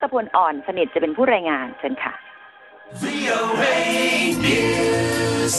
กพลอ่อนสนิทจะเป็นผู้รายงานเชิญค่ะ VOA News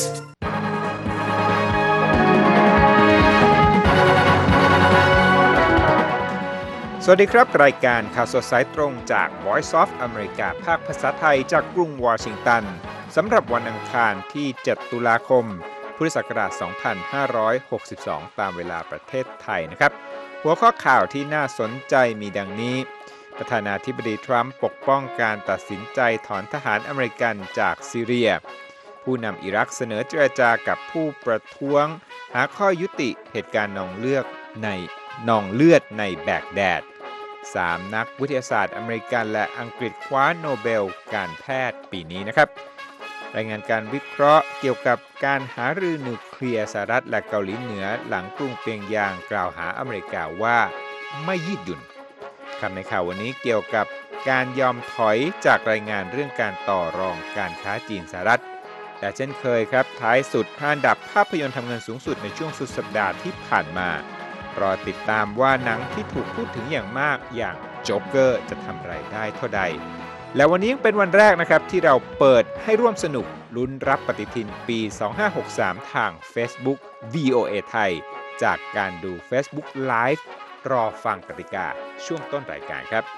สวัสดีครับรายการข่าวสดสายตรงจาก Voice of America ภาคภาษาไทยจากกรุงวอชิงตันสำหรับวันอังคารที่ 7 ตุลาคม พุทธศักราช 2562 ตามเวลาประเทศไทยนะครับหัวข้อข่าวที่น่าสนใจมีดังนี้ประธานาธิบดีทรัมป์ปกป้องการตัดสินใจถอนทหารอเมริกันจากซีเรียผู้นำอิรักเสนอเจรจากับผู้ประท้วงหาข้อยุติเหตุการณ์นองเลือดในแบกแดด3 นักวิทยาศาสตร์อเมริกันและอังกฤษคว้าโนเบลการแพทย์ปีนี้นะครับรายงานการวิเคราะห์เกี่ยวกับการหารือนิวเคลียร์สหรัฐและเกาหลีเหนือหลังกรุงเปียงยางกล่าวหาอเมริกาว่าไม่ยืดหยุ่นคำในข่าววันนี้เกี่ยวกับการยอมถอยจากรายงานเรื่องการต่อรองการค้าจีนสหรัฐและเช่นเคยครับท้ายสุดอันดับภาพยนตร์ทำเงินสูงสุดในช่วงสุดสัปดาห์ที่ผ่านมารอติดตามว่าหนังที่ถูกพูดถึงอย่างมากอย่างโจ๊กเกอร์จะทำรายได้เท่าใดและวันนี้ยังเป็นวันแรกนะครับที่เราเปิดให้ร่วมสนุกลุ้นรับปฏิทินปี 2563 ทาง Facebook VOA ไทยจากการดู Facebook Live รอฟังกติกาช่วงต้นรายการครับ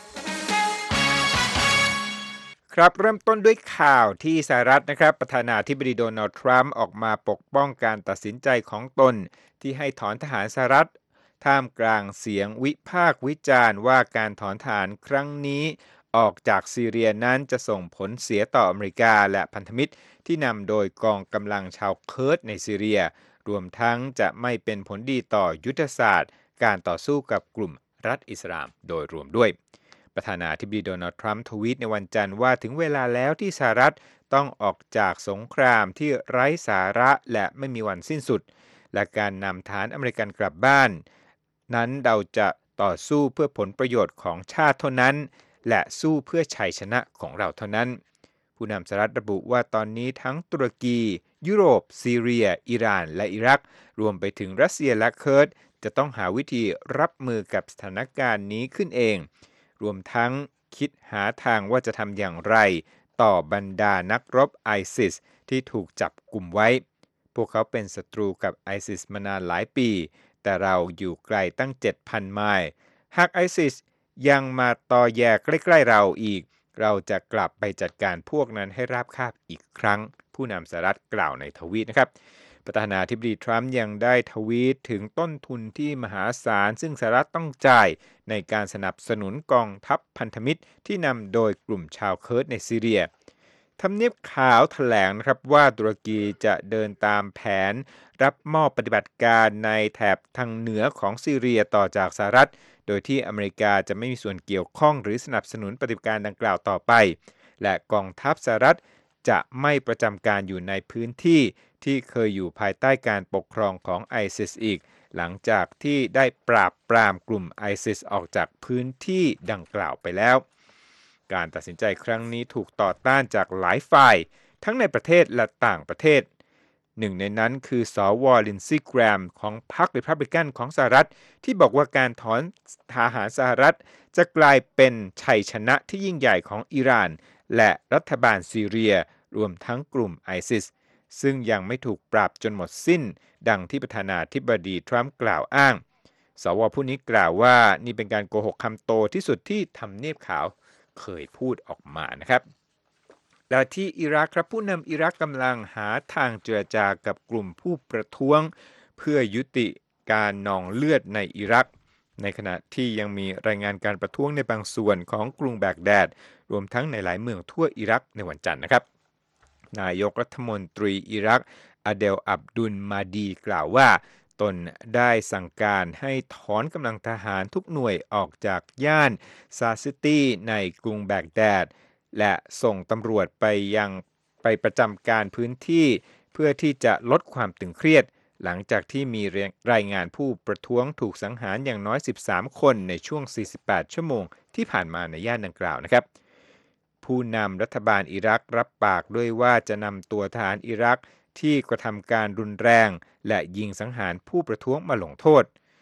ครับเริ่มต้นด้วยข่าวที่สหรัฐนะครับประธานาธิบดีโดนัลด์ทรัมป์ออกมาปกป้องการตัดสินใจของตนที่ให้ถอนทหารสหรัฐท่ามกลางเสียงวิพากษ์วิจารณ์ว่าการถอนทหารครั้งนี้ออกจากซีเรียนั้นจะส่งผลเสียต่ออเมริกาและพันธมิตรที่นำโดยกองกำลังชาวเคิร์ดในซีเรียรวมทั้งจะไม่เป็นผลดีต่อยุทธศาสตร์การต่อสู้กับกลุ่มรัฐอิสลามโดยรวมด้วยประธานาธิบดีโดนัลด์ทรัมป์ทวีตในวันจันทร์ว่าถึงเวลาแล้วที่สหรัฐต้องออกจากสงครามที่ไร้สาระและไม่มีวันสิ้นสุดและการนำฐานอเมริกันกลับบ้านนั้นเราจะต่อสู้เพื่อผลประโยชน์ของชาติเท่านั้นและสู้เพื่อชัยชนะของเราเท่านั้นผู้นำสหรัฐระบุว่าตอนนี้ทั้งตุรกียุโรปซีเรียอิหร่านและอิรักรวมไปถึงรัสเซียและเคิร์ดจะต้องหาวิธีรับมือกับสถานการณ์นี้ขึ้นเองรวมทั้งคิดหาทางว่าจะทำอย่างไรต่อบรรดานักรบไอซิสที่ถูกจับกุมไว้พวกเขาเป็นศัตรูกับไอซิสมานานหลายปีแต่เราอยู่ไกลตั้ง 7,000 ไมล์หากไอซิสยังมาตอแยใกล้ๆเราอีกเราจะกลับไปจัดการพวกนั้นให้ราบคาบอีกครั้งผู้นำสหรัฐกล่าวในทวีตนะครับประธานาธิบดีทรัมป์ยังได้ทวีตถึงต้นทุนที่มหาศาลซึ่งสหรัฐต้องจ่ายในการสนับสนุนกองทัพพันธมิตรที่นำโดยกลุ่มชาวเคิร์ดในซีเรียทำเนียบขาวแถลงนะครับว่าตุรกีจะเดินตามแผนรับมอบปฏิบัติการในแถบทางเหนือของซีเรียต่อจากสหรัฐโดยที่อเมริกาจะไม่มีส่วนเกี่ยวข้องหรือสนับสนุนปฏิบัติการดังกล่าวต่อไปและกองทัพสหรัฐจะไม่ประจำการอยู่ในพื้นที่ที่เคยอยู่ภายใต้การปกครองของไอซิสอีกหลังจากที่ได้ปราบปรามกลุ่มไอซิสออกจากพื้นที่ดังกล่าวไปแล้วการตัดสินใจครั้งนี้ถูกต่อต้านจากหลายฝ่ายทั้งในประเทศและต่างประเทศหนึ่งในนั้นคือสว.ลินซีย์ แกรมของพรรครีพับลิกันของสหรัฐที่บอกว่าการถอนทหารสหรัฐจะกลายเป็นชัยชนะที่ยิ่งใหญ่ของอิหร่านและรัฐบาลซีเรียรวมทั้งกลุ่มไอซิสซึ่งยังไม่ถูกปราบจนหมดสิ้นดังที่ประธานาธิบดีทรัมป์กล่าวอ้างสว.ผู้นี้กล่าวว่านี่เป็นการโกหกคำโตที่สุดที่ทำเนียบขาวเคยพูดออกมานะครับและที่อิรักครับผู้นำอิรักกำลังหาทางเจรจากับกลุ่มผู้ประท้วงเพื่อยุติการนองเลือดในอิรักในขณะที่ยังมีรายงานการประท้วงในบางส่วนของกรุงแบกแดดรวมทั้งในหลายเมืองทั่วอิรักในวันจันทร์นะครับนายกรัฐมนตรีอิรักอาเดลอับดุลมาดีกล่าวว่าตนได้สั่งการให้ถอนกำลังทหารทุกหน่วยออกจากย่านซาซิตี้ในกรุงแบกแดดและส่งตำรวจไปประจำการพื้นที่เพื่อที่จะลดความตึงเครียดหลังจากที่มีรายงานผู้ประท้วงถูกสังหารอย่างน้อย13คนในช่วง48ชั่วโมงที่ผ่านมาในย่านดังกล่าวนะครับผู้นำรัฐบาลอิรักรับปากด้วยว่าจะนำตัวทหารอิรักที่กระทำการรุนแรงและยิงสังหารผู้ประท้วงมาลงโทษ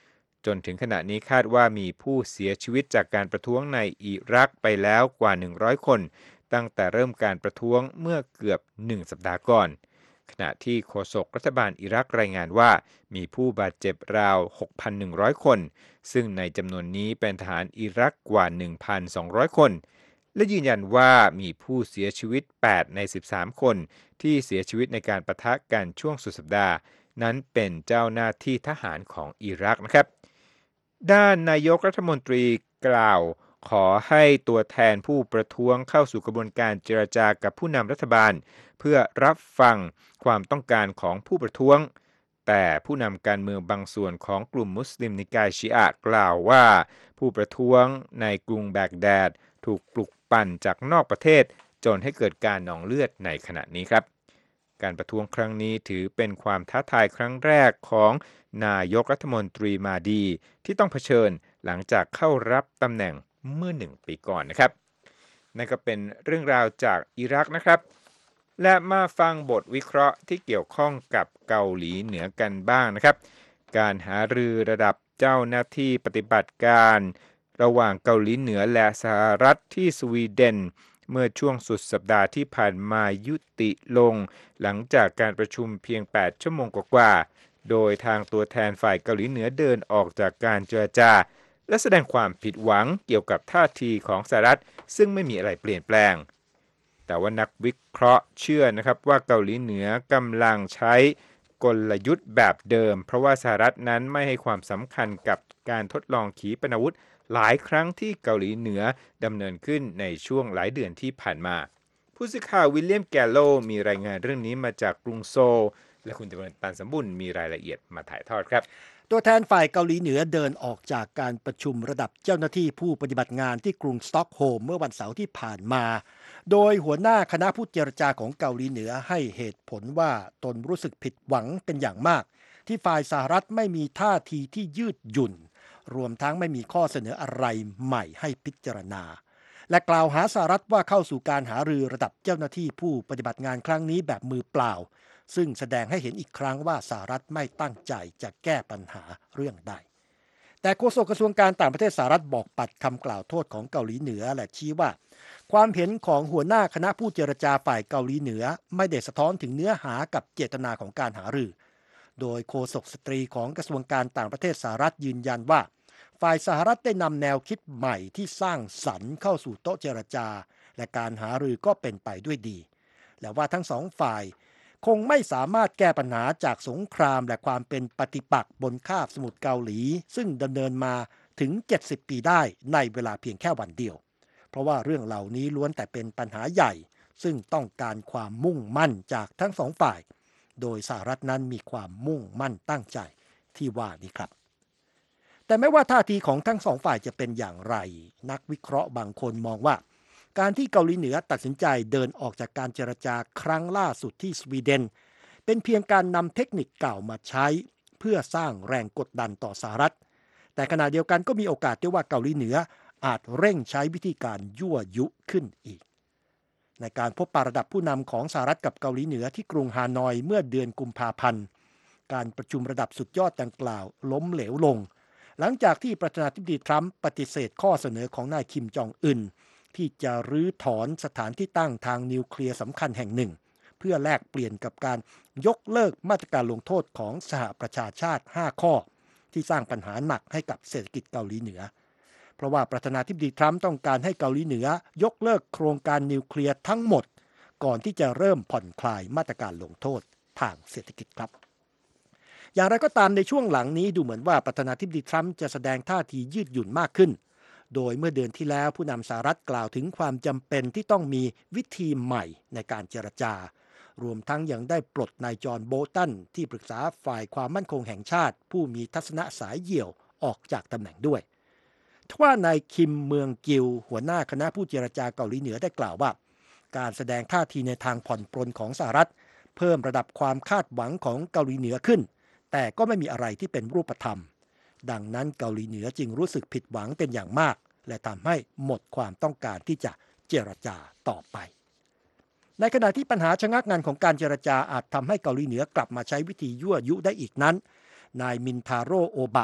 จนถึงขณะนี้คาดว่ามีผู้เสียชีวิตจากการประท้วงในอิรักไปแล้วกว่า100คนตั้งแต่เริ่มการประท้วงเมื่อเกือบ1สัปดาห์ก่อนขณะที่โฆษกรัฐบาลอิรักรายงานว่ามีผู้บาดเจ็บราว 6,100 คนซึ่งในจำนวนนี้เป็นทหารอิรักกว่า 1,200 คนและยืนยันว่ามีผู้เสียชีวิต8ใน13คนที่เสียชีวิตในการปะทะกันช่วงสุดสัปดาห์นั้นเป็นเจ้าหน้าที่ทหารของอิรักนะครับด้านนายกรัฐมนตรีกล่าวขอให้ตัวแทนผู้ประท้วงเข้าสู่กระบวนการเจรจากับผู้นำรัฐบาลเพื่อรับฟังความต้องการของผู้ประท้วงแต่ผู้นำการเมืองบางส่วนของกลุ่มมุสลิมนิกายชีอะห์กล่าวว่าผู้ประท้วงในกรุงแบกแดดถูกปลุกปั่นจากนอกประเทศจนให้เกิดการหนองเลือดในขณะนี้ครับการประท้วงครั้งนี้ถือเป็นความท้าทายครั้งแรกของนายกรัฐมนตรีมาดีที่ต้องเผชิญหลังจากเข้ารับตำแหน่งเมื่อ1 ปีก่อนนะครับนั่นก็เป็นเรื่องราวจากอิรักนะครับและมาฟังบทวิเคราะห์ที่เกี่ยวข้องกับเกาหลีเหนือกันบ้างนะครับการหารือระดับเจ้าหน้าที่ปฏิบัติการระหว่างเกาหลีเหนือและสหรัฐที่สวีเดนเมื่อช่วงสุดสัปดาห์ที่ผ่านมายุติลงหลังจากการประชุมเพียง8 ชั่วโมงกว่าๆโดยทางตัวแทนฝ่ายเกาหลีเหนือเดินออกจากการเจรจาและแสดงความผิดหวังเกี่ยวกับท่าทีของสหรัฐซึ่งไม่มีอะไรเปลี่ยนแปลงแต่ว่านักวิเคราะห์เชื่อนะครับว่าเกาหลีเหนือกำลังใช้กลยุทธ์แบบเดิมเพราะว่าสหรัฐนั้นไม่ให้ความสำคัญกับการทดลองขีปนาวุธหลายครั้งที่เกาหลีเหนือดำเนินขึ้นในช่วงหลายเดือนที่ผ่านมาผู้สื่อข่าววิลเลียมแกลโลมีรายงานเรื่องนี้มาจากกรุงโซลและคุณจำเริญตันสมบุญมีรายละเอียดมาถ่ายทอดครับตัวแทนฝ่ายเกาหลีเหนือเดินออกจากการประชุมระดับเจ้าหน้าที่ผู้ปฏิบัติงานที่กรุงสต็อกโฮล์มเมื่อวันเสาร์ที่ผ่านมาโดยหัวหน้าคณะผู้เจรจาของเกาหลีเหนือให้เหตุผลว่าตนรู้สึกผิดหวังเป็นอย่างมากที่ฝ่ายสหรัฐไม่มีท่าทีที่ยืดหยุ่นรวมทั้งไม่มีข้อเสนออะไรใหม่ให้พิจารณาและกล่าวหาสหรัฐว่าเข้าสู่การหารือระดับเจ้าหน้าที่ผู้ปฏิบัติงานครั้งนี้แบบมือเปล่าซึ่งแสดงให้เห็นอีกครั้งว่าสหรัฐไม่ตั้งใจจะแก้ปัญหาเรื่องใดแต่โฆษกกระทรวงการต่างประเทศสหรัฐบอกปัดคำกล่าวโทษของเกาหลีเหนือและชี้ว่าความเห็นของหัวหน้าคณะผู้เจรจาฝ่ายเกาหลีเหนือไม่ได้สะท้อนถึงเนื้อหากับเจตนาของการหารือโดยโฆษกสตรีของกระทรวงการต่างประเทศสหรัฐยืนยันว่าฝ่ายสหรัฐได้นำแนวคิดใหม่ที่สร้างสรรค์เข้าสู่โต๊ะเจรจาและการหารือก็เป็นไปด้วยดีและว่าทั้งสองฝ่ายคงไม่สามารถแก้ปัญหาจากสงครามและความเป็นปฏิปักษ์บนคาบสมุทรเกาหลีซึ่งดำเนินมาถึง70 ปีได้ในเวลาเพียงแค่วันเดียวเพราะว่าเรื่องเหล่านี้ล้วนแต่เป็นปัญหาใหญ่ซึ่งต้องการความมุ่งมั่นจากทั้งสองฝ่ายโดยสหรัฐนั้นมีความมุ่งมั่นตั้งใจที่ว่านี้ครับแต่ไม่ว่าท่าทีของทั้งสองฝ่ายจะเป็นอย่างไรนักวิเคราะห์บางคนมองว่าการที่เกาหลีเหนือตัดสินใจเดินออกจากการเจรจาครั้งล่าสุดที่สวีเดนเป็นเพียงการนำเทคนิคเก่ามาใช้เพื่อสร้างแรงกดดันต่อสหรัฐแต่ขณะเดียวกันก็มีโอกาสที่ว่าเกาหลีเหนืออาจเร่งใช้วิธีการยั่วยุขึ้นอีกในการพบปะระดับผู้นำของสหรัฐกับเกาหลีเหนือที่กรุงฮานอยเมื่อเดือนกุมภาพันธ์การประชุมระดับสุดยอดดังกล่าวล้มเหลวลงหลังจากที่ประธานาธิบดีทรัมป์ปฏิเสธข้อเสนอของนายคิมจองอึนที่จะรื้อถอนสถานที่ตั้งทางนิวเคลียร์สำคัญแห่งหนึ่งเพื่อแลกเปลี่ยนกับการยกเลิกมาตรการลงโทษของสหประชาชาติ5ข้อที่สร้างปัญหาหนักให้กับเศรษฐกิจเกาหลีเหนือเพราะว่าประธานาธิบดีทรัมป์ต้องการให้เกาหลีเหนือยกเลิกโครงการนิวเคลียร์ทั้งหมดก่อนที่จะเริ่มผ่อนคลายมาตรการลงโทษทางเศรษฐกิจครับอย่างไรก็ตามในช่วงหลังนี้ดูเหมือนว่าประธานาธิบดีทรัมป์จะแสดงท่าทียืดหยุ่นมากขึ้นโดยเมื่อเดือนที่แล้วผู้นำสหรัฐกล่าวถึงความจำเป็นที่ต้องมีวิธีใหม่ในการเจรจารวมทั้งยังได้ปลดนายจอห์นโบลตันที่ปรึกษาฝ่ายความมั่นคงแห่งชาติผู้มีทัศนะสายเหี่ยวออกจากตำแหน่งด้วยทว่านายคิมเมืองกิลหัวหน้าคณะผู้เจรจาเกาหลีเหนือได้กล่าวว่าการแสดงท่าทีในทางผ่อนปรนของสหรัฐเพิ่มระดับความคาดหวังของเกาหลีเหนือขึ้นแต่ก็ไม่มีอะไรที่เป็นรูปธรรมดังนั้นเกาหลีเหนือจึงรู้สึกผิดหวังเป็นอย่างมากและทำให้หมดความต้องการที่จะเจรจาต่อไปในขณะที่ปัญหาชะงักงันของการเจรจาอาจทำให้เกาหลีเหนือกลับมาใช้วิธียั่วยุได้อีกนั้นนายมินทาโร่โอบะ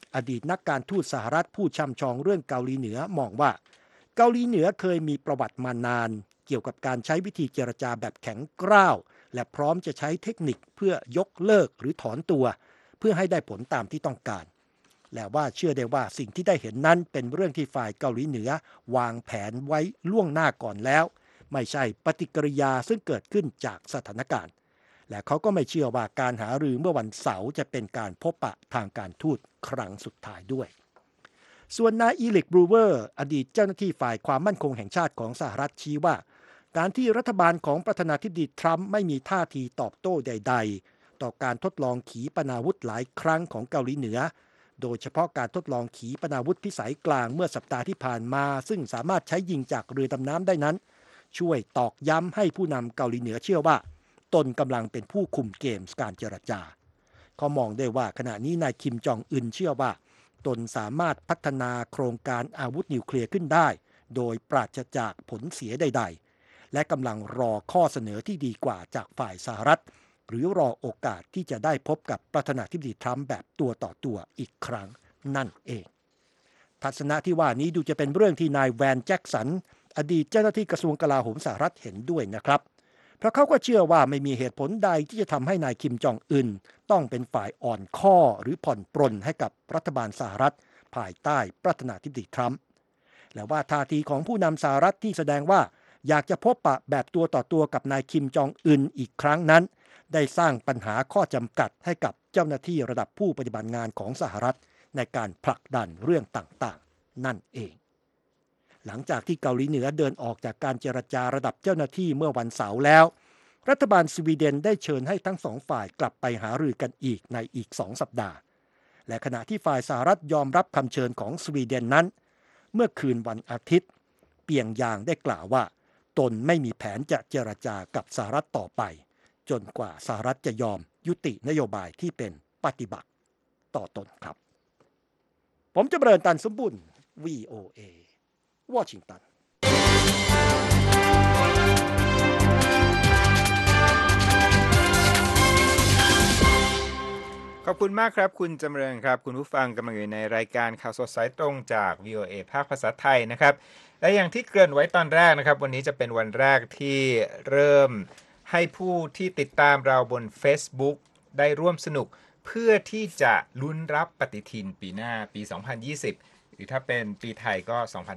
อดีตนักการทูตสหรัฐผู้ช่ำชองเรื่องเกาหลีเหนือมองว่าเกาหลีเหนือเคยมีประวัติมานานเกี่ยวกับการใช้วิธีเจรจาแบบแข็งกร้าวและพร้อมจะใช้เทคนิคเพื่อยกเลิกหรือถอนตัวเพื่อให้ได้ผลตามที่ต้องการและว่าเชื่อได้ว่าสิ่งที่ได้เห็นนั้นเป็นเรื่องที่ฝ่ายเกาหลีเหนือวางแผนไว้ล่วงหน้าก่อนแล้วไม่ใช่ปฏิกิริยาซึ่งเกิดขึ้นจากสถานการณ์และเขาก็ไม่เชื่อว่าการหารือเมื่อวันเสาร์จะเป็นการพบปะทางการทูตครั้งสุดท้ายด้วยส่วนนายอีลิกบรูเวอร์อดีตเจ้าหน้าที่ฝ่ายความมั่นคงแห่งชาติของสหรัฐชี้ว่าการที่รัฐบาลของประธานาธิบดีทรัมป์ไม่มีท่าทีตอบโต้ใดๆต่อการทดลองขีปนาวุธหลายครั้งของเกาหลีเหนือโดยเฉพาะการทดลองขีปนาวุธพิสัยกลางเมื่อสัปดาห์ที่ผ่านมาซึ่งสามารถใช้ยิงจากเรือดำน้ำได้นั้นช่วยตอกย้ำให้ผู้นำเกาหลีเหนือเชื่อว่าตนกำลังเป็นผู้คุมเกมการเจรจาเขามองได้ว่าขณะนี้นายคิมจองอึนเชื่อว่าตนสามารถพัฒนาโครงการอาวุธนิวเคลียร์ขึ้นได้โดยปราศจากผลเสียใดๆและกำลังรอข้อเสนอที่ดีกว่าจากฝ่ายสหรัฐหรือรอโอกาสที่จะได้พบกับประธานาธิบดีทรัมป์แบบตัวต่อตัวอีกครั้งนั่นเองทัศนะที่ว่านี้ดูจะเป็นเรื่องที่นายแวนแจ็คสันอดีตเจ้าหน้าที่กระทรวงกลาโหมสหรัฐเห็นด้วยนะครับเพราะเขาก็เชื่อว่าไม่มีเหตุผลใดที่จะทำให้นายคิมจองอึนต้องเป็นฝ่ายอ่อนข้อหรือผ่อนปรนให้กับรัฐบาลสหรัฐภายใต้ประธานาธิบดีทรัมป์และว่าท่าทีของผู้นำสหรัฐที่แสดงว่าอยากจะพบปะแบบตัวต่อตัวกับนายคิมจองอึนอีกครั้งนั้นได้สร้างปัญหาข้อจำกัดให้กับเจ้าหน้าที่ระดับผู้ปฏิบัติงานของสหรัฐในการผลักดันเรื่องต่างๆนั่นเองหลังจากที่เกาหลีเหนือเดินออกจากการเจรจาระดับเจ้าหน้าที่เมื่อวันเสาร์แล้วรัฐบาลสวีเดนได้เชิญให้ทั้งสองฝ่ายกลับไปหารือกันอีกในอีก2 สัปดาห์และขณะที่ฝ่ายสหรัฐยอมรับคำเชิญของสวีเดนนั้นเมื่อคืนวันอาทิตย์เปียงยางได้กล่าวว่าตนไม่มีแผนจะเจรจากับสหรัฐต่อไปจนกว่าสหรัฐจะยอมยุตินโยบายที่เป็นปฏิบัติต่อตนครับผมจำเริญตันสมบุญ VOA วอชิงตันขอบคุณมากครับคุณจำเริญครับคุณผู้ฟังกำลังอยู่ในรายการข่าวสดสายตรงจาก VOA ภาคภาษาไทยนะครับและอย่างที่เกริ่นไว้ตอนแรกนะครับวันนี้จะเป็นวันแรกที่เริ่มให้ผู้ที่ติดตามเราบน Facebook ได้ร่วมสนุกเพื่อที่จะลุ้นรับปฏิทินปีหน้าปี 2020 หรือถ้าเป็นปีไทยก็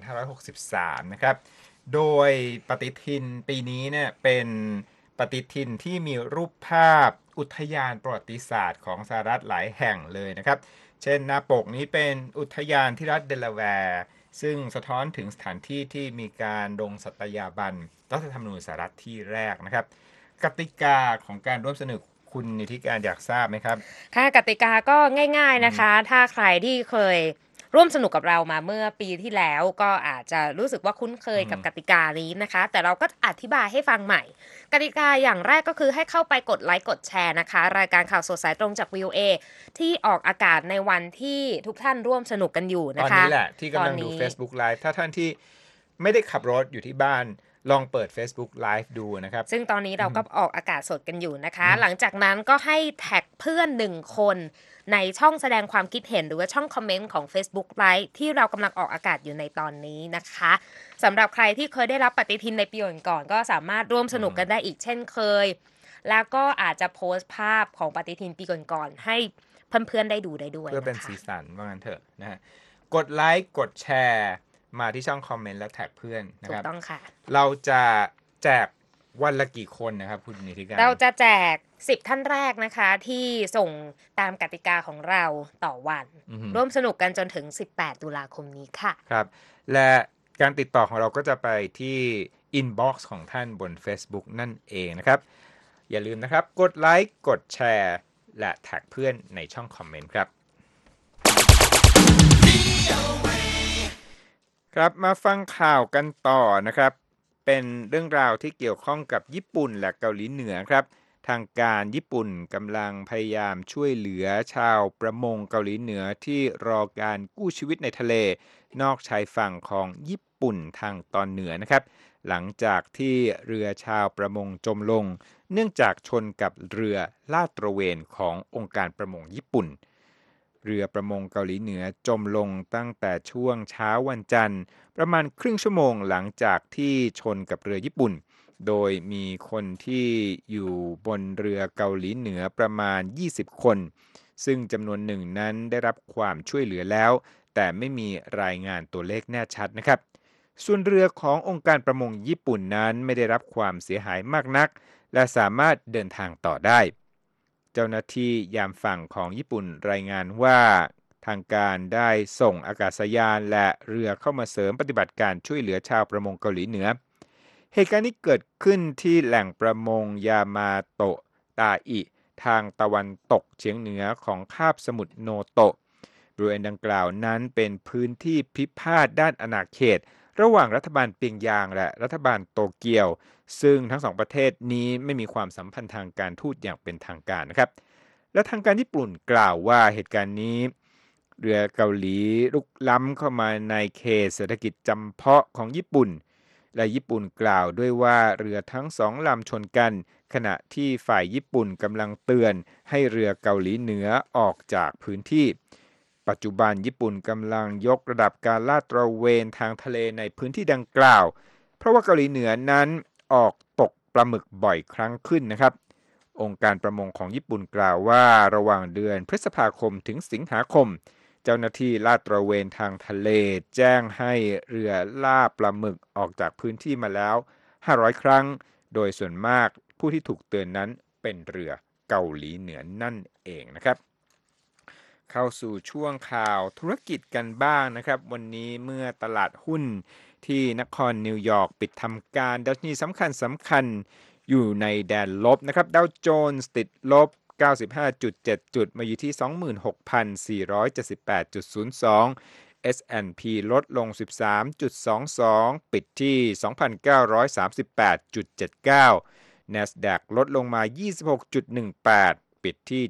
2563 นะครับโดยปฏิทินปีนี้เนี่ยเป็นปฏิทินที่มีรูปภาพอุทยานประวัติศาสตร์ของสหรัฐหลายแห่งเลยนะครับเช่นหน้าปกนี้เป็นอุทยานที่รัฐเดลาแวร์ซึ่งสะท้อนถึงสถานที่ที่มีการลงสัตยาบันรัฐธรรมนูญสหรัฐที่แรกนะครับกติกาของการร่วมสนุกคุณนิติการอยากทราบไหมครับค่ะกติกาก็ง่ายๆนะคะถ้าใครที่เคยร่วมสนุกกับเรามาเมื่อปีที่แล้วก็อาจจะรู้สึกว่าคุ้นเคยกับกติกานี้นะคะแต่เราก็อธิบายให้ฟังใหม่กติกาอย่างแรกก็คือให้เข้าไปกดไลค์กดแชร์นะคะรายการข่าวสดสายตรงจาก VOA ที่ออกอากาศในวันที่ทุกท่านร่วมสนุกกันอยู่นะคะตอนนี้แหละที่กำลังดู Facebook Live ถ้าท่านที่ไม่ได้ขับรถอยู่ที่บ้านลองเปิด Facebook Live ดูนะครับซึ่งตอนนี้เราก็ออกอากาศสดกันอยู่นะคะหลังจากนั้นก็ให้แท็กเพื่อน1คนในช่องแสดงความคิดเห็นหรือว่าช่องคอมเมนต์ของ Facebook Live ที่เรากำลังออกอากาศอยู่ในตอนนี้นะคะสำหรับใครที่เคยได้รับปฏิทินในปีก่อนก็สามารถร่วมสนุกกันได้อีกเช่นเคยแล้วก็อาจจะโพสต์ภาพของปฏิทินปีก่อนๆให้เพื่อนๆได้ดูได้ด้วยเพื่อเป็นสีสันว่างั้นเถอะนะฮะกดไลค์กดแชร์มาที่ช่องคอมเมนต์และแท็กเพื่อนนะครับถูกต้องค่ะเราจะแจกวันละกี่คนนะครับคุณนิติการเราจะแจก10ท่านแรกนะคะที่ส่งตามกติกาของเราต่อวันร่วมสนุกกันจนถึง18ตุลาคมนี้ค่ะครับและการติดต่อของเราก็จะไปที่ inbox ของท่านบน Facebook นั่นเองนะครับอย่าลืมนะครับกดไลค์กดแชร์และแท็กเพื่อนในช่องคอมเมนต์ครับครับมาฟังข่าวกันต่อนะครับเป็นเรื่องราวที่เกี่ยวข้องกับญี่ปุ่นและเกาหลีเหนือครับทางการญี่ปุ่นกำลังพยายามช่วยเหลือชาวประมงเกาหลีเหนือที่รอการกู้ชีวิตในทะเลนอกชายฝั่งของญี่ปุ่นทางตอนเหนือนะครับหลังจากที่เรือชาวประมงจมลงเนื่องจากชนกับเรือลาดตระเวนขององค์การประมงญี่ปุ่นเรือประมงเกาหลีเหนือจมลงตั้งแต่ช่วงเช้าวันจันทร์ประมาณครึ่งชั่วโมงหลังจากที่ชนกับเรือญี่ปุ่นโดยมีคนที่อยู่บนเรือเกาหลีเหนือประมาณ20คนซึ่งจำนวนหนึ่งนั้นได้รับความช่วยเหลือแล้วแต่ไม่มีรายงานตัวเลขแน่ชัดนะครับส่วนเรือขององค์การประมงญี่ปุ่นนั้นไม่ได้รับความเสียหายมากนักและสามารถเดินทางต่อได้เจ้าหน้าที่ยามฝั่งของญี่ปุ่นรายงานว่าทางการได้ส่งอากาศยานและเรือเข้ามาเสริมปฏิบัติการช่วยเหลือชาวประมงเกาหลีเหนือเหตุการณ์นี้เกิดขึ้นที่แหล่งประมงยามาโตะตาอิทางตะวันตกเฉียงเหนือของคาบสมุทรโนโตะบริเวณดังกล่าวนั้นเป็นพื้นที่พิพาทด้านอาณาเขตระหว่างรัฐบาลเปียงยางและรัฐบาลโตเกียวซึ่งทั้งสองประเทศนี้ไม่มีความสัมพันธ์ทางการทูตอย่างเป็นทางการนะครับและทางการญี่ปุ่นกล่าวว่าเหตุการณ์นี้เรือเกาหลีลุกล้ำเข้ามาในเขตเศรษฐกิจจำเพาะของญี่ปุ่นและญี่ปุ่นกล่าวด้วยว่าเรือทั้งสองลำชนกันขณะที่ฝ่ายญี่ปุ่นกำลังเตือนให้เรือเกาหลีเหนือออกจากพื้นที่ปัจจุบันญี่ปุ่นกำลังยกระดับการลาดตระเวนทางทะเลในพื้นที่ดังกล่าวเพราะว่าเกาหลีเหนือนั้นออกตกปลาหมึกบ่อยครั้งขึ้นนะครับองค์การประมงของญี่ปุ่นกล่าวว่าระหว่างเดือนพฤษภาคมถึงสิงหาคมเจ้าหน้าที่ลาดตระเวนทางทะเลแจ้งให้เรือล่าปลาหมึกออกจากพื้นที่มาแล้ว500ครั้งโดยส่วนมากผู้ที่ถูกเตือนนั้นเป็นเรือเกาหลีเหนือนั่นเองนะครับเข้าสู่ช่วงข่าวธุรกิจกันบ้างนะครับวันนี้เมื่อตลาดหุ้นที่นครนิวยอร์กปิดทำการดัชนีสำคัญอยู่ในแดนลบนะครับดาวโจนส์ติดลบ 95.7 จุดมาอยู่ที่ 26,478.02 S&P ลดลง 13.22 ปิดที่ 2,938.79 NASDAQ ลดลงมา 26.18 ปิดที่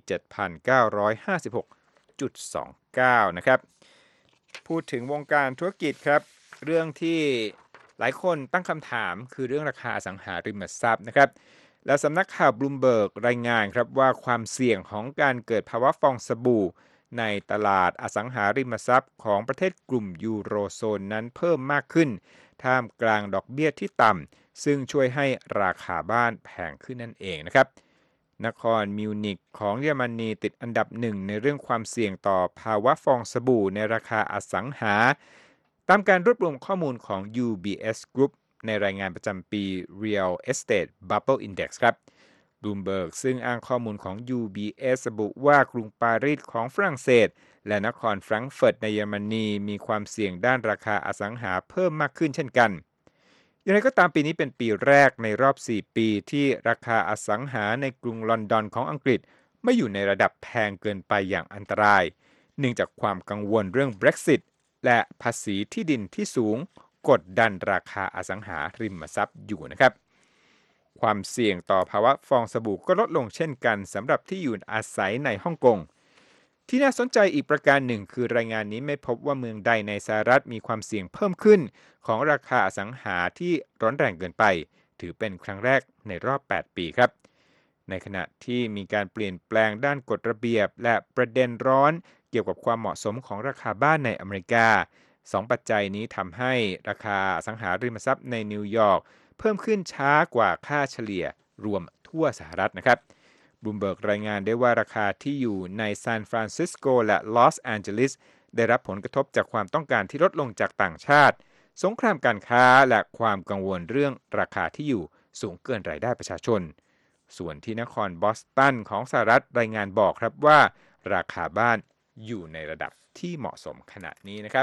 7,956.29 นะครับพูดถึงวงการธุรกิจครับเรื่องที่หลายคนตั้งคำถามคือเรื่องราคาอสังหาริมทรัพย์นะครับและสำนักข่าวบลูมเบิร์กรายงานครับว่าความเสี่ยงของการเกิดภาวะฟองสบู่ในตลาดอสังหาริมทรัพย์ของประเทศกลุ่มยูโรโซนนั้นเพิ่มมากขึ้นท่ามกลางดอกเบี้ยที่ต่ำซึ่งช่วยให้ราคาบ้านแพงขึ้นนั่นเองนะครับนครมิวนิกของเยอรมนีติดอันดับหนึ่งในเรื่องความเสี่ยงต่อภาวะฟองสบู่ในราคาอสังหาตามการรวบรวมข้อมูลของ UBS Group ในรายงานประจำปี Real Estate Bubble Index ครับ Bloomberg ซึ่งอ้างข้อมูลของ UBS ระบุว่ากรุงปารีสของฝรั่งเศสและนครแฟรงก์เฟิร์ตในเยอรมนีมีความเสี่ยงด้านราคาอสังหาเพิ่มมากขึ้นเช่นกันอย่างไรก็ตามปีนี้เป็นปีแรกในรอบ4ปีที่ราคาอสังหาในกรุงลอนดอนของอังกฤษไม่อยู่ในระดับแพงเกินไปอย่างอันตรายเนื่องจากความกังวลเรื่อง Brexit และภาษีที่ดินที่สูงกดดันราคาอสังหาริมทรัพย์อยู่นะครับความเสี่ยงต่อภาวะฟองสบู่ก็ลดลงเช่นกันสำหรับที่อยู่อาศัยในฮ่องกงที่น่าสนใจอีกประการหนึ่งคือรายงานนี้ไม่พบว่าเมืองใดในสหรัฐมีความเสี่ยงเพิ่มขึ้นของราคาอสังหาที่ร้อนแรงเกินไปถือเป็นครั้งแรกในรอบ8ปีครับในขณะที่มีการเปลี่ยนแปลงด้านกฎระเบียบและประเด็นร้อนเกี่ยวกับความเหมาะสมของราคาบ้านในอเมริกา2ปัจจัยนี้ทำให้ราคาอสังหาริมทรัพย์ในนิวยอร์กเพิ่มขึ้นช้ากว่าค่าเฉลี่ยรวมทั่วสหรัฐนะครับบลูมเบิร์กรายงานได้ว่าราคาที่อยู่ในซานฟรานซิสโกและลอสแอนเจลิสได้รับผลกระทบจากความต้องการที่ลดลงจากต่างชาติสงครามการค้าและความกังวลเรื่องราคาที่อยู่สูงเกินรายได้ประชาชนส่วนที่นครบอสตันของสหรัฐรายงานบอกครับว่าราคาบ้านอยู่ในระดับที่เหมาะสมขณะนี้นะครับ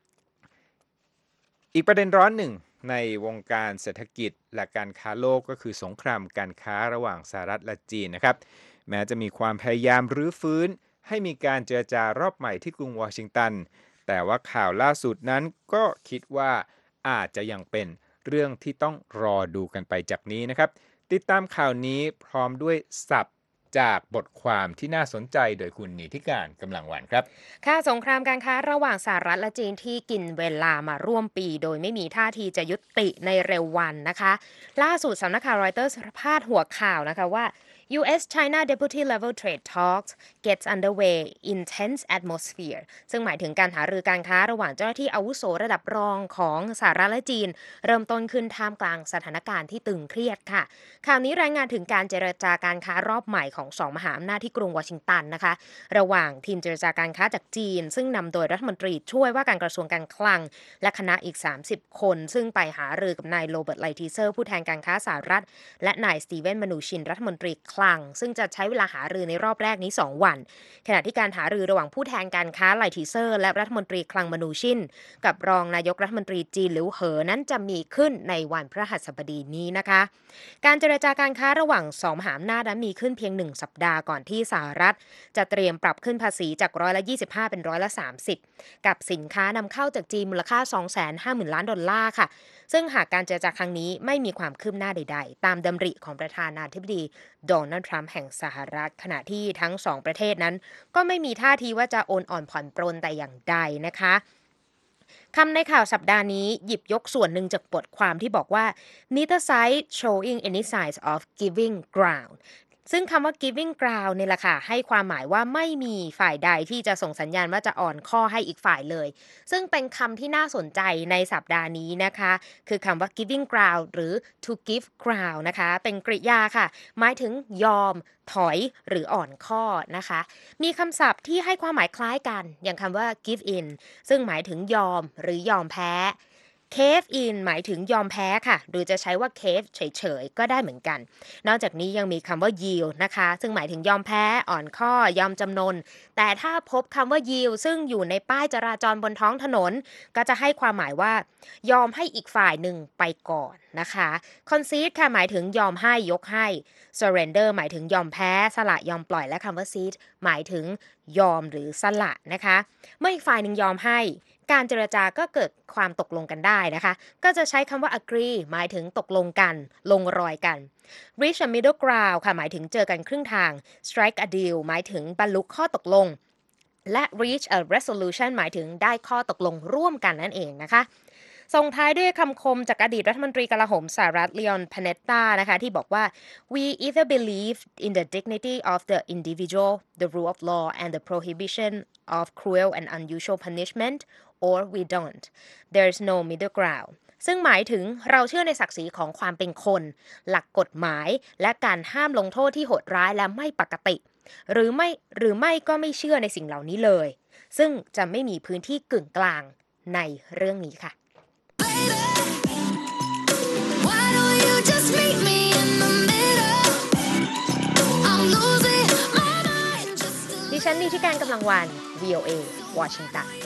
อีกประเด็นร้อนหนึ่งในวงการเศรษฐกิจและการค้าโลกก็คือสงครามการค้าระหว่างสหรัฐและจีนนะครับแม้จะมีความพยายามรื้อฟื้นให้มีการเจรจารอบใหม่ที่กรุงวอชิงตันแต่ว่าข่าวล่าสุดนั้นก็คิดว่าอาจจะยังเป็นเรื่องที่ต้องรอดูกันไปจากนี้นะครับติดตามข่าวนี้พร้อมด้วยศัพท์จากบทความที่น่าสนใจโดยคุณนิติการกำลังวันครับค่ะสงครามการค้าระหว่างสหรัฐและจีนที่กินเวลามาร่วมปีโดยไม่มีท่าทีจะยุติในเร็ววันนะคะล่าสุดสำนักข่าวรอยเตอร์พาดหัวข่าวนะคะว่า US-China Deputy Level Trade Talks gets underway in tense atmosphere ซึ่งหมายถึงการหารือการค้าระหว่างเจ้าหน้าที่อาวุโสระดับรองของสหรัฐและจีนเริ่มต้นขึ้นท่ามกลางสถานการณ์ที่ตึงเครียดค่ะข่าวนี้รายงานถึงการเจรจาการค้ารอบใหม่ของสองมหาอำนาจที่กรุงวอชิงตันนะคะระหว่างทีมเจรจาการค้าจากจีนซึ่งนำโดยรัฐมนตรีช่วยว่าการกระทรวงการคลังและคณะอีก30คนซึ่งไปหารือกับนายโรเบิร์ตไลทีเซอร์ผู้แทนการค้าสหรัฐและนายสตีเวนมนูชินรัฐมนตรีคลังซึ่งจะใช้เวลาหารือในรอบแรกนี้2วันขณะที่การหารือระหว่างผู้แทนการค้าไลทีเซอร์และรัฐมนตรีคลังมนูชินกับรองนายกรัฐมนตรีจีนหลิวเหอนั้นจะมีขึ้นในวันพฤหัสบดีนี้นะคะการเจรจาการค้าระหว่าง2มหาอำนาจนั้นมีขึ้นเพียง1สัปดาห์ก่อนที่สหรัฐจะเตรียมปรับขึ้นภาษีจาก25%เป็น30%กับสินค้านำเข้าจากจีนมูลค่า 250,000 ล้านดอลลาร์ค่ะซึ่งหากการเจรจาครั้งนี้ไม่มีความคืบหน้าใดๆตามดำริของประธานาธิบดีโดนัลด์ทรัมป์แห่งสหรัฐขณะที่ทั้ง2ประเทศนั้นก็ไม่มีท่าทีว่าจะโอนอ่อนผ่อนปรนแต่อย่างใดนะคะคำในข่าวสัปดาห์นี้หยิบยกส่วนหนึ่งจากบทความที่บอกว่า neither side showing any signs of giving ground ซึ่งคำว่า giving ground เนี่ยแหละค่ะให้ความหมายว่าไม่มีฝ่ายใดที่จะส่งสัญญาณว่าจะอ่อนข้อให้อีกฝ่ายเลยซึ่งเป็นคำที่น่าสนใจในสัปดาห์นี้นะคะคือคำว่า giving ground หรือ to give ground นะคะเป็นกริยาค่ะหมายถึงยอมถอยหรืออ่อนข้อนะคะมีคำศัพท์ที่ให้ความหมายคล้ายกันอย่างคำว่า give in ซึ่งหมายถึงยอมหรือยอมแพ้cave in หมายถึงยอมแพ้ค่ะหรือจะใช้ว่า cave เฉยๆก็ได้เหมือนกันนอกจากนี้ยังมีคำว่า yield นะคะซึ่งหมายถึงยอมแพ้อ่อนข้อยอมจำนนแต่ถ้าพบคำว่า yield ซึ่งอยู่ในป้ายจราจรบนท้องถนนก็จะให้ความหมายว่ายอมให้อีกฝ่ายหนึ่งไปก่อนนะคะ concede ค่ะหมายถึงยอมให้ยกให้ surrender หมายถึงยอมแพ้สละยอมปล่อยและคำว่า cede หมายถึงยอมหรือสละนะคะเมื่ออีกฝ่ายหนึ่งยอมให้การเจรจาก็เกิดความตกลงกันได้นะคะก็จะใช้คำว่า agree หมายถึงตกลงกันลงรอยกัน reach a middle ground ค่ะหมายถึงเจอกันครึ่งทาง strike a deal หมายถึงบรรลุข้อตกลงและ reach a resolution หมายถึงได้ข้อตกลงร่วมกันนั่นเองนะคะส่งท้ายด้วยคำคมจากอดีตรัฐมนตรีกลาโหมสหรัฐ Leon Panetta นะคะที่บอกว่า we either believe in the dignity of the individual the rule of law and the prohibition of cruel and unusual punishment or we don't there's no middle ground ซึ่งหมายถึงเราเชื่อในศักดิ์ศรีของความเป็นคนหลักกฎหมายและการห้ามลงโทษที่โหดร้ายและไม่ปกติหรือไม่ก็ไม่เชื่อในสิ่งเหล่านี้เลยซึ่งจะไม่มีพื้นที่กึ่งกลางในเรื่องนี้ค่ะดิฉันนิติการกำลังวัน VOA วอชิงตัน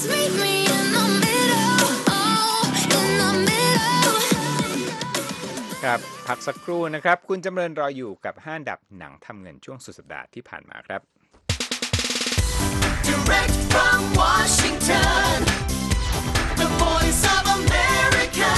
ครับพักสักครู่นะครับคุณจำเริญรออยู่กับ5อันดับหนังทำเงินช่วงสุดสัปดาห์ที่ผ่านมาครับ Direct from Washington, the voice of America,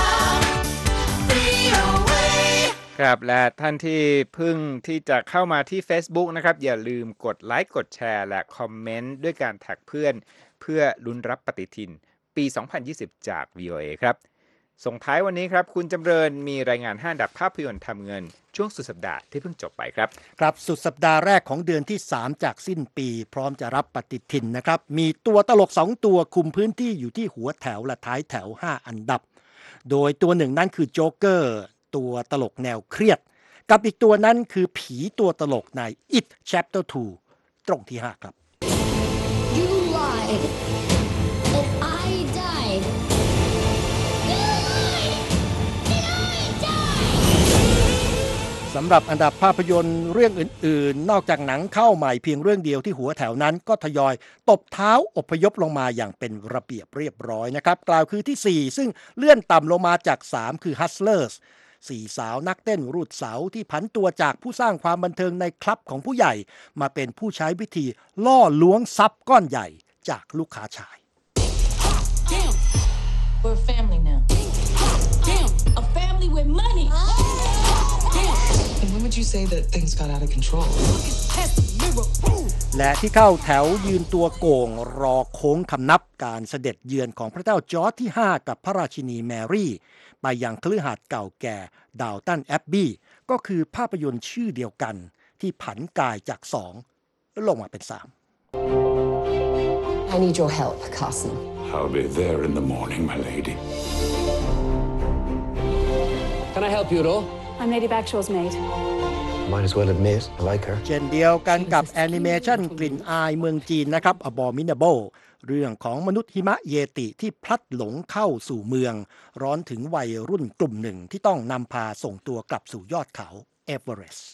VOA. ครับและท่านที่เพิ่งที่จะเข้ามาที่ Facebook นะครับอย่าลืมกดไลค์กดแชร์และคอมเมนต์ด้วยการแท็กเพื่อลุ้นรับปฏิทินปี 2020 จาก VOA ครับส่งท้ายวันนี้ครับคุณจำเริญมีรายงาน5อันดับภาพยนตร์ทำเงินช่วงสุดสัปดาห์ที่เพิ่งจบไปครับครับสุดสัปดาห์แรกของเดือนที่3จากสิ้นปีพร้อมจะรับปฏิทินนะครับมีตัวตลก2ตัวคุมพื้นที่อยู่ที่หัวแถวและท้ายแถว5อันดับโดยตัวหนึ่งนั้นคือโจ๊กเกอร์ตัวตลกแนวเครียดกับอีกตัวนั้นคือผีตัวตลกใน It Chapter 2 ตรงที่5ครับ You lied and I died สำหรับอันดับภาพยนตร์เรื่องอื่นๆนอกจากหนังเข้าใหม่เพียงเรื่องเดียวที่หัวแถวนั้นก็ทยอยตบเท้าอพยพลงมาอย่างเป็นระเบียบเรียบร้อยนะครับกล่าวคือที่4ซึ่งเลื่อนต่ำลงมาจาก3คือ Hustlers 4 สาวนักเต้นรูดเสาที่ผันตัวจากผู้สร้างความบันเทิงในคลับของผู้ใหญ่มาเป็นผู้ใช้วิธีล่อล้วงทรัพย์ก้อนใหญ่จากลูกค้าชาย Damn, we're a family now. Damn, a family with money. And when would you say that things got out of control? และที่เข้าแถวยืนตัวโก่งรอโค้งคำนับการเสด็จเยือนของพระเจ้าจอร์จที่5กับพระราชินีแมรี่ไปยังคฤหาสน์เก่าแก่ดาวตันแอบบี้ก็คือภาพยนตร์ชื่อเดียวกันที่ผันกายจาก2ลงมาเป็น3 I need your help, Carson. I'll be there in the morning, my lady. Can I help you at all? I'm Lady Bagshaw's maid. Might as well admit, I like her. เช่นเดียวกันกับแอนิเมชันกลิ่นอายเมืองจีนนะครับ Abominable เรื่องของมนุษย์หิมะเยติที่พลัดหลงเข้าสู่เมืองร้อนถึงวัยรุ่นกลุ่มหนึ่งที่ต้องนำพาส่งตัวกลับสู่ยอดเขาเอเวอเรสต์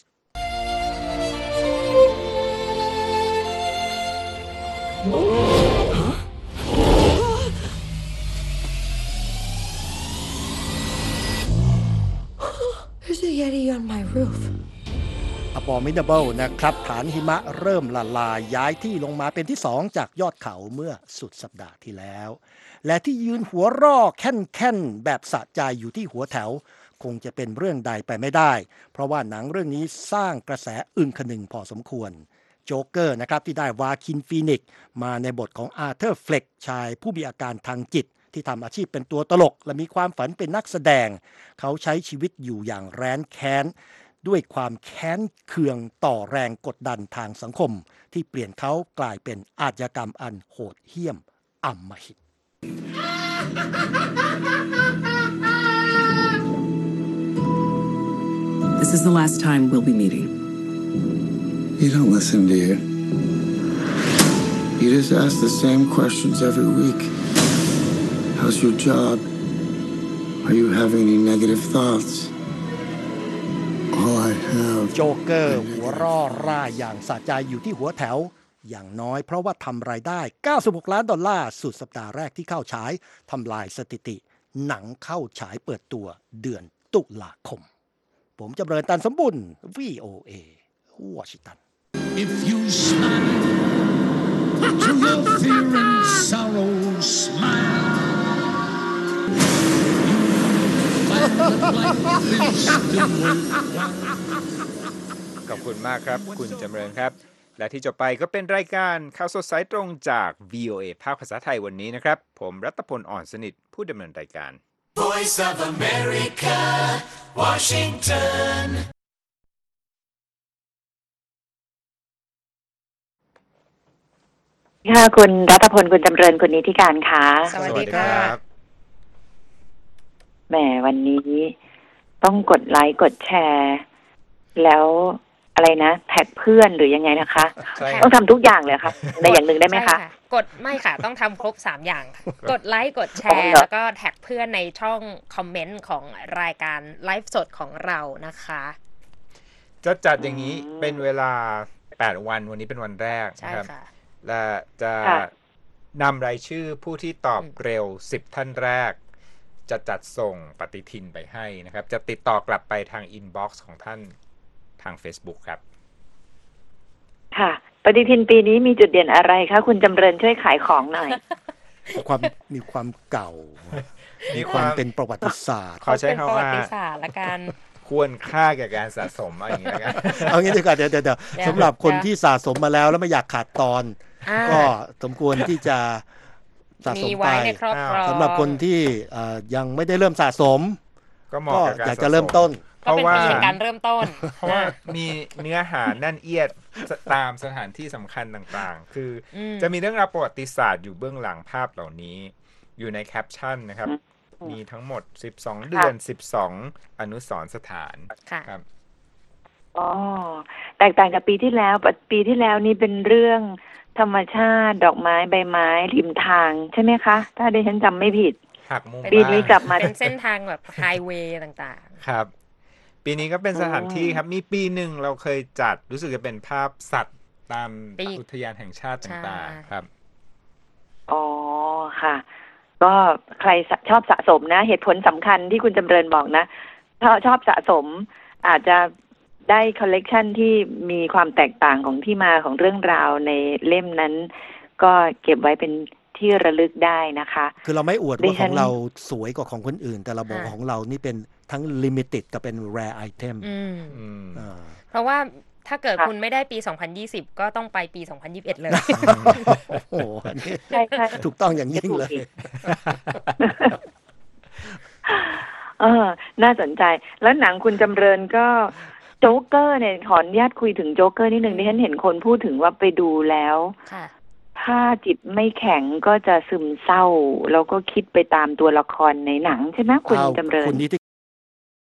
There's a Yeti on my roof. Abominable นะครับฐานหิมะเริ่มละลายย้ายที่ลงมาเป็นที่2จากยอดเขาเมื่อสุดสัปดาห์ที่แล้ว และที่ยืนหัวร่อแค่นๆแบบสะใจอยู่ที่หัวแถวคงจะเป็นเรื่องใดไปไม่ได้เพราะว่าหนังเรื่องนี้สร้างกระแสอึนคนึงพอสมควรโจ๊กเกอร์นะครับที่ได้วาคินฟีนิกซ์มาในบทของอาร์เธอร์เฟล็กชายผู้มีอาการทางจิตที่ทำอาชีพเป็นตัวตลกและมีความฝันเป็นนักแสดงเขาใช้ชีวิตอยู่อย่างแร้นแค้นด้วยความแค้นเคืองต่อแรงกดดันทางสังคมที่เปลี่ยนเขากลายเป็นอาชญากรรมอันโหดเหี้ยมอำมหิต This is the last time we'll be meeting. You don't listen, do you? You just ask the same questions every week. How's your job? Are you having any negative thoughts? All I have. โจ๊กเกอร์หัวร่อร่าอย่างสะใจอยู่ที่หัวแถวอย่างน้อยเพราะว่าทำรายได้$96 ล้านสุดสัปดาห์แรกที่เข้าฉายทำลายสถิติหนังเข้าฉายเปิดตัวเดือนตุลาคมผมจำเริญตันสมบุญ VOA วอชิงตัน If you smile to your fear and sorrow, smile. You find that life is still worthwhile. ขอบคุณมากครับคุณจำเริญครับและที่จบไปก็เป็นรายการข่าวสดสายตรงจาก VOA ภาคภาษาไทยวันนี้นะครับผมรัตพล อ่อนสนิทผู้ดำเนินรายการ Voice of America, Washington. ค่ะคุณรัตพลคุณจำเริญคุณนิติการค่ะสวัสดีค่ะแหมวันนี้ต้องกดไลค์กดแชร์แล้วอะไรนะแท็กเพื่อนหรือยังไงนะคะ ต้องทำทุกอย่างเลยค่ะในอย่างหนึ่งได้ไหมคะกดไม่ค่ะต้องทำครบ3อย่างค่ะกดไลค์กดแชร์แล้วก็แท็กเพื่อนในช่องคอมเมนต์ของรายการไลฟ์สดของเรานะคะจะจัดอย่างนี้เป็นเวลา8วันวันนี้เป็นวันแรกนะครับและจะนำรายชื่อผู้ที่ตอบเร็ว10ท่านแรกจะจัดส่งปฏิทินไปให้นะครับจะติดต่อกลับไปทางอินบ็อกซ์ของท่านทาง Facebook ครับค่ะปฏิทินปีนี้มีจุดเด่นอะไรคะคุณจำเริญช่วยขายของหน่อยมีความเก่ามีความเป็นประวัติศาสตร์ขอใช้คำว่าประวัติศาสตร์ละกันควรค่าแก่การสะสมอะไรอย่างเงี้ยเอางี้ดีกว่าเดี๋ยวสำหรับคนที่สะสมมาแล้วไม่อยากขาดตอนก็สมควรที่จะสะสมไปสำหรับคนที่ยังไม่ได้เริ่มสะสมก็อยากจะเริ่มต้นก็เป็นปีแห่งการเริ่มต้นเพราะว่ามีเนื้อหาแน่นเอียดตามสถานที่สำคัญต่างๆคือจะมีเรื่องราวประวัติศาสตร์อยู่เบื้องหลังภาพเหล่านี้อยู่ในแคปชั่นนะครับมีทั้งหมด12เดือน12อนุสรณ์สถานครับอ๋อแตกต่างกับปีที่แล้วนี่เป็นเรื่องธรรมชาติดอกไม้ใบไม้ริมทางใช่ไหมคะถ้าดิฉันจำไม่ผิดปีนี้กลับมาเป็นเส้นทางแบบไฮเวย์ต่างๆครับปีนี้ก็เป็นสถานที่ครับมีปีหนึ่งเราเคยจัดรู้สึกจะเป็นภาพสัตว์ตามอุทยานแห่งชาติต่างๆครับอ๋อค่ะก็ใครชอบสะสมนะเหตุผลสำคัญที่คุณจำเริญบอกนะถ้าชอบสะสมอาจจะได้คอลเลกชันที่มีความแตกต่างของที่มาของเรื่องราวในเล่มนั้นก็เก็บไว้เป็นที่ระลึกได้นะคะคือเราไม่อวดว่าของเราสวยกว่าของคนอื่นแต่เราบอกของเรานี่เป็นทั้ง limited กับเป็น rare item เพราะว่าถ้าเกิดคุณไม่ได้ปี2020ก็ต้องไปปี2021เลยโอ้โหใช่ๆถูกต้องอย่างยิ่งเลยน่าสนใจแล้วหนังคุณจำเริญก็โจ๊กเกอร์เนี่ยขออนุญาตคุยถึงโจ๊กเกอร์นิดนึงดิฉันเห็นคนพูดถึงว่าไปดูแล้วถ้าจิตไม่แข็งก็จะซึมเศร้าแล้วก็คิดไปตามตัวละครในหนังใช่ไหมคุณจำเริญคุณนิติ